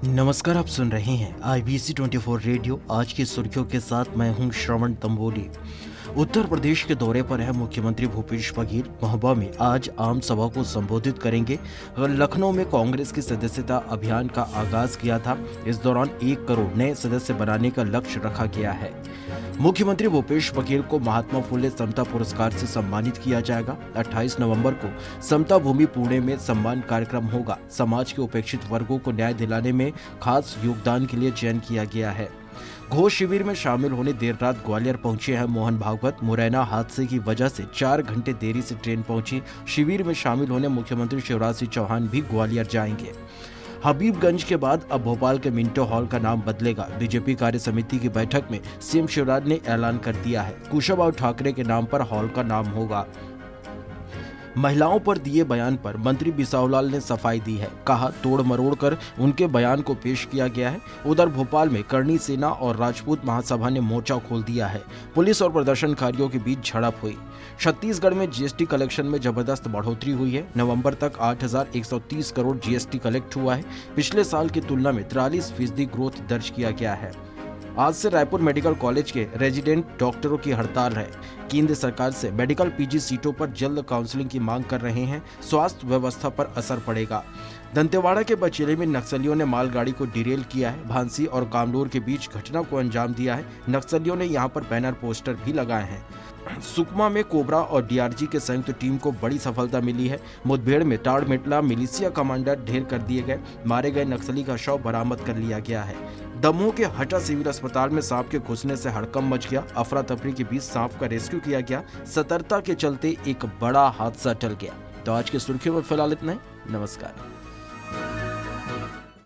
नमस्कार, आप सुन रहे हैं IBC 24 रेडियो। आज की सुर्खियों के साथ मैं हूं श्रवण तंबोली। उत्तर प्रदेश के दौरे पर है मुख्यमंत्री भूपेश बघेल। महोबा में आज आम सभा को संबोधित करेंगे। लखनऊ में कांग्रेस की सदस्यता अभियान का आगाज किया था। इस दौरान 1 करोड़ नए सदस्य बनाने का लक्ष्य रखा गया है। मुख्यमंत्री भूपेश बघेल को महात्मा फुले समता पुरस्कार से सम्मानित किया जाएगा। 28 नवंबर को समता भूमि पुणे में सम्मान कार्यक्रम होगा। समाज के उपेक्षित वर्गों को न्याय दिलाने में खास योगदान के लिए चयन किया गया है। घोष शिविर में शामिल होने देर रात ग्वालियर पहुंचे हैं मोहन भागवत। मुरैना हादसे की वजह से 4 घंटे देरी से ट्रेन पहुंची। शिविर में शामिल होने मुख्यमंत्री शिवराज सिंह चौहान भी ग्वालियर जाएंगे। हबीबगंज के बाद अब भोपाल के मिंटो हॉल का नाम बदलेगा। बीजेपी कार्य समिति की बैठक में सीएम शिवराज ने ऐलान कर दिया है। कुशाभाऊ ठाकरे के नाम पर हॉल का नाम होगा। महिलाओं पर दिए बयान पर मंत्री बिसाहुलाल ने सफाई दी है। कहा, तोड़ मरोड़ कर उनके बयान को पेश किया गया है। उधर भोपाल में करणी सेना और राजपूत महासभा ने मोर्चा खोल दिया है। पुलिस और प्रदर्शनकारियों के बीच झड़प हुई। छत्तीसगढ़ में जीएसटी कलेक्शन में जबरदस्त बढ़ोतरी हुई है। नवंबर तक 8,130 करोड़ जीएसटी कलेक्ट हुआ है। पिछले साल की तुलना में 43% ग्रोथ दर्ज किया गया है। आज से रायपुर मेडिकल कॉलेज के रेजिडेंट डॉक्टरों की हड़ताल है। केंद्र सरकार से मेडिकल पीजी सीटों पर जल्द काउंसलिंग की मांग कर रहे हैं। स्वास्थ्य व्यवस्था पर असर पड़ेगा। दंतेवाड़ा के बचेली में नक्सलियों ने मालगाड़ी को डिरेल किया है। भांसी और कामलोर के बीच घटना को अंजाम दिया है। नक्सलियों ने यहां पर बैनर पोस्टर भी लगाए हैं। सुकमा में कोबरा और डीआरजी के संयुक्त टीम को बड़ी सफलता मिली है। मुठभेड़ में टाड़मेटला मिलिशिया कमांडर ढेर कर दिए गए। मारे गए नक्सली का शव बरामद कर लिया गया है। दमोह के हटा सिविल अस्पताल में सांप के घुसने से हड़कंप मच गया। अफरा तफरी के बीच सांप का रेस्क्यू किया गया। सतर्कता के चलते एक बड़ा हादसा टल गया। तो आज की सुर्खियों में फिलहाल इतना ही। नमस्कार।